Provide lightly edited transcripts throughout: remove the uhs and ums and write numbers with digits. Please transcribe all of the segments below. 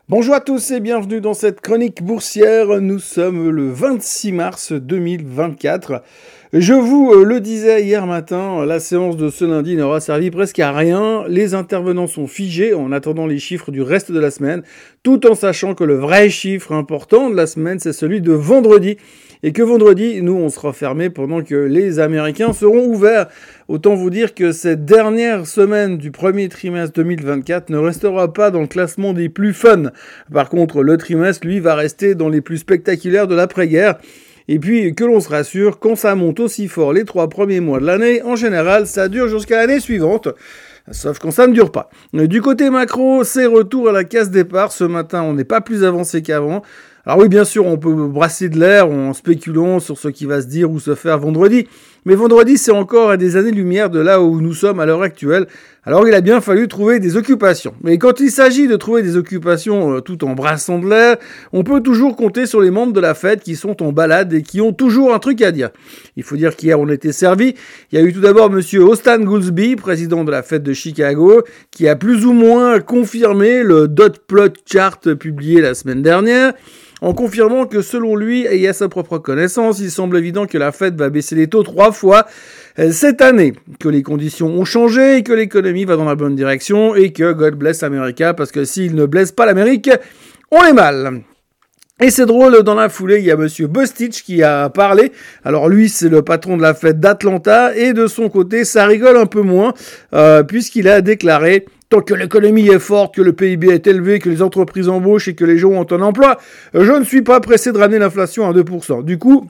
Bonjour à tous et bienvenue dans cette chronique boursière. Nous sommes le 26 mars 2024. Je vous le disais hier matin, la séance de ce lundi n'aura servi presque à rien. Les intervenants sont figés en attendant les chiffres du reste de la semaine, tout en sachant que le vrai chiffre important de la semaine, c'est celui de vendredi. Et que vendredi, nous, on sera fermés pendant que les Américains seront ouverts. Autant vous dire que cette dernière semaine du premier trimestre 2024 ne restera pas dans le classement des plus fun. Par contre, le trimestre, lui, va rester dans les plus spectaculaires de l'après-guerre. Et puis, que l'on se rassure, quand ça monte aussi fort les 3 premiers mois de l'année, en général, ça dure jusqu'à l'année suivante. Sauf quand ça ne dure pas. Du côté macro, c'est retour à la case départ. Ce matin, on n'est pas plus avancé qu'avant. Alors oui, bien sûr, on peut brasser de l'air en spéculant sur ce qui va se dire ou se faire vendredi. Mais vendredi, c'est encore à des années-lumière de là où nous sommes à l'heure actuelle. Alors il a bien fallu trouver des occupations. Mais quand il s'agit de trouver des occupations tout en brassant de l'air, on peut toujours compter sur les membres de la Fed qui sont en balade et qui ont toujours un truc à dire. Il faut dire qu'hier on était servi. Il y a eu tout d'abord monsieur Austan Goolsbee, président de la Fed de Chicago, qui a plus ou moins confirmé le dot plot chart publié la semaine dernière, en confirmant que selon lui, et à sa propre connaissance, il semble évident que la Fed va baisser les taux 3 fois cette année, que les conditions ont changé et que l'économie va dans la bonne direction et que God bless America, parce que s'il ne blesse pas l'Amérique, on est mal. Et c'est drôle, dans la foulée, il y a monsieur Bostich qui a parlé. Alors lui, c'est le patron de la Fed d'Atlanta, et de son côté, ça rigole un peu moins, puisqu'il a déclaré: tant que l'économie est forte, que le PIB est élevé, que les entreprises embauchent et que les gens ont un emploi, je ne suis pas pressé de ramener l'inflation à 2%. Du coup,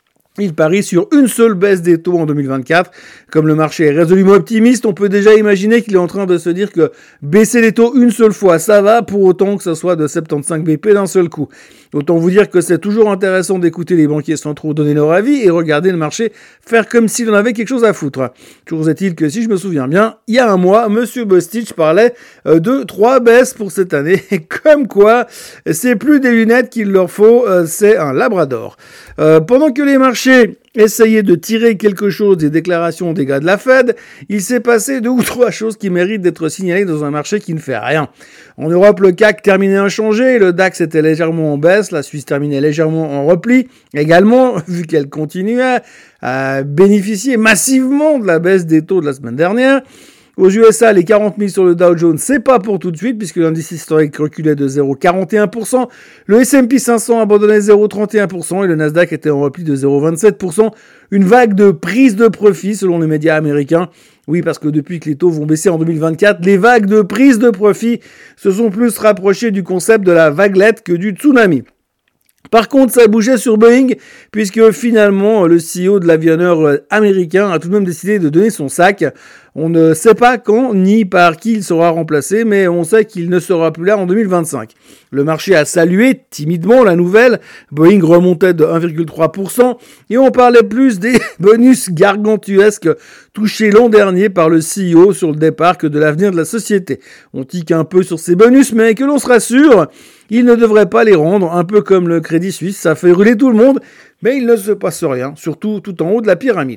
il parie sur une seule baisse des taux en 2024. Comme le marché est résolument optimiste, on peut déjà imaginer qu'il est en train de se dire que baisser les taux une seule fois, ça va, pour autant que ça soit de 75 BP d'un seul coup. Autant vous dire que c'est toujours intéressant d'écouter les banquiers centraux donner leur avis et regarder le marché faire comme s'il en avait quelque chose à foutre. Toujours est-il que, si je me souviens bien, il y a un mois, monsieur Bostich parlait de 3 baisses pour cette année. Comme quoi, c'est plus des lunettes qu'il leur faut, c'est un labrador. Pendant que les marchés essayaient de tirer quelque chose des déclarations des gars de la Fed, il s'est passé 2 ou 3 choses qui méritent d'être signalées dans un marché qui ne fait rien. En Europe, le CAC terminait inchangé, le DAX était légèrement en baisse, la Suisse terminait légèrement en repli, également, vu qu'elle continuait à bénéficier massivement de la baisse des taux de la semaine dernière. Aux USA, les 40 000 sur le Dow Jones, c'est pas pour tout de suite, puisque l'indice historique reculait de 0,41%. Le S&P 500 abandonnait 0,31% et le Nasdaq était en repli de 0,27%. Une vague de prise de profit selon les médias américains. Oui, parce que depuis que les taux vont baisser en 2024, les vagues de prise de profit se sont plus rapprochées du concept de la vaguelette que du tsunami. Par contre, ça bougeait sur Boeing, puisque finalement, le CEO de l'avionneur américain a tout de même décidé de donner son sac. On ne sait pas quand ni par qui il sera remplacé, mais on sait qu'il ne sera plus là en 2025. Le marché a salué timidement la nouvelle. Boeing remontait de 1,3% et on parlait plus des bonus gargantuesques touchés l'an dernier par le CEO sur le départ que de l'avenir de la société. On tique un peu sur ces bonus, mais que l'on se rassure, il ne devrait pas les rendre, un peu comme le Crédit Suisse. Ça fait hurler tout le monde, mais il ne se passe rien, surtout tout en haut de la pyramide.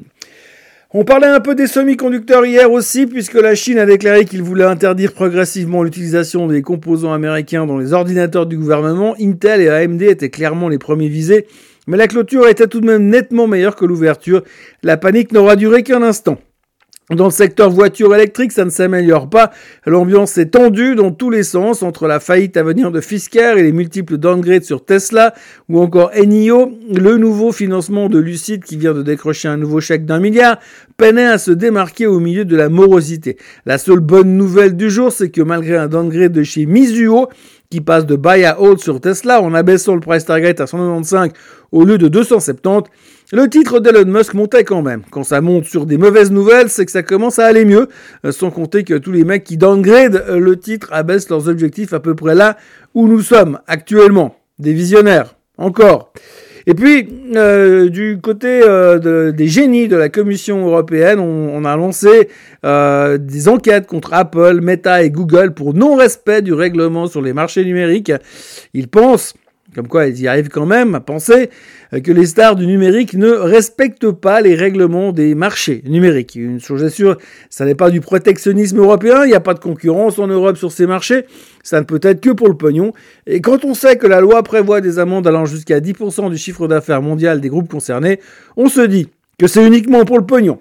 On parlait un peu des semi-conducteurs hier aussi, puisque la Chine a déclaré qu'il voulait interdire progressivement l'utilisation des composants américains dans les ordinateurs du gouvernement. Intel et AMD étaient clairement les premiers visés, mais la clôture était tout de même nettement meilleure que l'ouverture. La panique n'aura duré qu'un instant. Dans le secteur voiture électrique, ça ne s'améliore pas. L'ambiance est tendue dans tous les sens, entre la faillite à venir de Fisker et les multiples downgrades sur Tesla, ou encore NIO, le nouveau financement de Lucid qui vient de décrocher un nouveau chèque d'1 milliard, peinait à se démarquer au milieu de la morosité. La seule bonne nouvelle du jour, c'est que malgré un downgrade de chez Mizuho, qui passe de buy à hold sur Tesla en abaissant le price target à 195 au lieu de 270, le titre d'Elon Musk montait quand même. Quand ça monte sur des mauvaises nouvelles, c'est que ça commence à aller mieux, sans compter que tous les mecs qui downgrade le titre abaissent leurs objectifs à peu près là où nous sommes actuellement. Des visionnaires, encore. Et puis, du côté des génies de la Commission européenne, on a lancé des enquêtes contre Apple, Meta et Google pour non-respect du règlement sur les marchés numériques. Ils pensent Comme quoi, ils y arrivent quand même à penser que les stars du numérique ne respectent pas les règlements des marchés numériques. Une chose est sûre, ça n'est pas du protectionnisme européen, il n'y a pas de concurrence en Europe sur ces marchés, ça ne peut être que pour le pognon. Et quand on sait que la loi prévoit des amendes allant jusqu'à 10% du chiffre d'affaires mondial des groupes concernés, on se dit que c'est uniquement pour le pognon.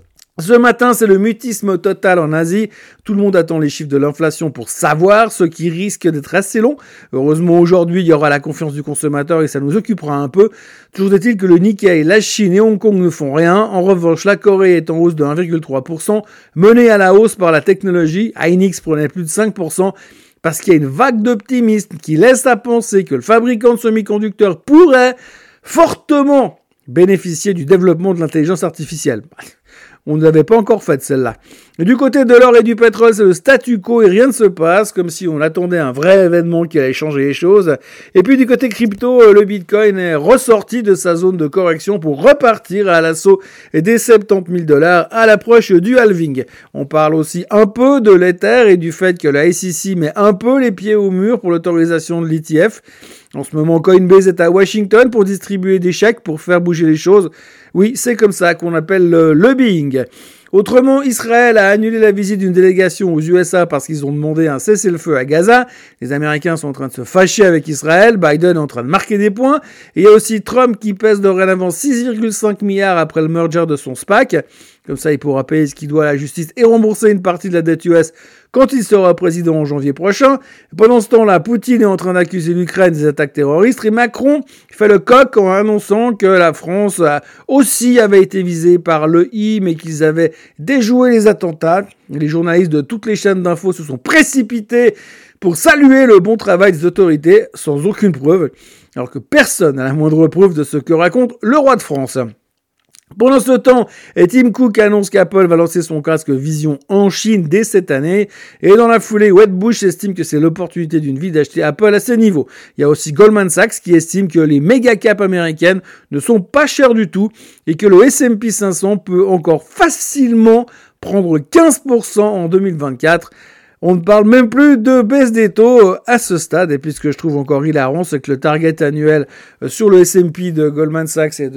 Ce matin, c'est le mutisme total en Asie. Tout le monde attend les chiffres de l'inflation pour savoir, ce qui risque d'être assez long. Heureusement, aujourd'hui, il y aura la confiance du consommateur et ça nous occupera un peu. Toujours est-il que le Nikkei, la Chine et Hong Kong ne font rien. En revanche, la Corée est en hausse de 1,3%, menée à la hausse par la technologie. Hynix prenait plus de 5%. Parce qu'il y a une vague d'optimisme qui laisse à penser que le fabricant de semi-conducteurs pourrait fortement bénéficier du développement de l'intelligence artificielle. On ne l'avait pas encore faite, celle-là. Et du côté de l'or et du pétrole, c'est le statu quo et rien ne se passe, comme si on attendait un vrai événement qui allait changer les choses. Et puis du côté crypto, le Bitcoin est ressorti de sa zone de correction pour repartir à l'assaut des 70 000 $ à l'approche du halving. On parle aussi un peu de l'Ether et du fait que la SEC met un peu les pieds au mur pour l'autorisation de l'ETF. En ce moment, Coinbase est à Washington pour distribuer des chèques pour faire bouger les choses. Oui, c'est comme ça qu'on appelle le lobbying. Autrement, Israël a annulé la visite d'une délégation aux USA parce qu'ils ont demandé un cessez-le-feu à Gaza. Les Américains sont en train de se fâcher avec Israël. Biden est en train de marquer des points. Et il y a aussi Trump qui pèse dorénavant 6,5 milliards après le merger de son SPAC. Comme ça, il pourra payer ce qu'il doit à la justice et rembourser une partie de la dette US quand il sera président en janvier prochain. Pendant ce temps-là, Poutine est en train d'accuser l'Ukraine des attaques terroristes et Macron fait le coq en annonçant que la France aussi avait été visée par l'EI, mais qu'ils avaient déjoué les attentats. Les journalistes de toutes les chaînes d'infos se sont précipités pour saluer le bon travail des autorités sans aucune preuve, alors que personne n'a la moindre preuve de ce que raconte le roi de France. Pendant ce temps, Tim Cook annonce qu'Apple va lancer son casque Vision en Chine dès cette année. Et dans la foulée, Wedbush estime que c'est l'opportunité d'une vie d'acheter Apple à ce niveau. Il y a aussi Goldman Sachs qui estime que les méga caps américaines ne sont pas chères du tout et que le S&P 500 peut encore facilement prendre 15% en 2024. On ne parle même plus de baisse des taux à ce stade. Et puis ce que je trouve encore hilarant, c'est que le target annuel sur le S&P de Goldman Sachs est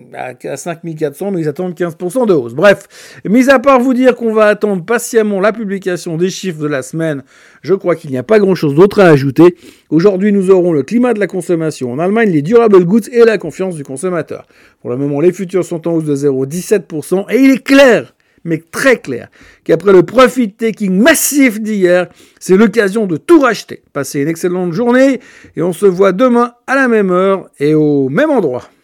à 5400, mais ils attendent 15% de hausse. Bref, mis à part vous dire qu'on va attendre patiemment la publication des chiffres de la semaine, je crois qu'il n'y a pas grand-chose d'autre à ajouter. Aujourd'hui, nous aurons le climat de la consommation en Allemagne, les durable goods et la confiance du consommateur. Pour le moment, les futurs sont en hausse de 0,17% et il est clair, mais très clair, qu'après le profit-taking massif d'hier, c'est l'occasion de tout racheter. Passez une excellente journée et on se voit demain à la même heure et au même endroit.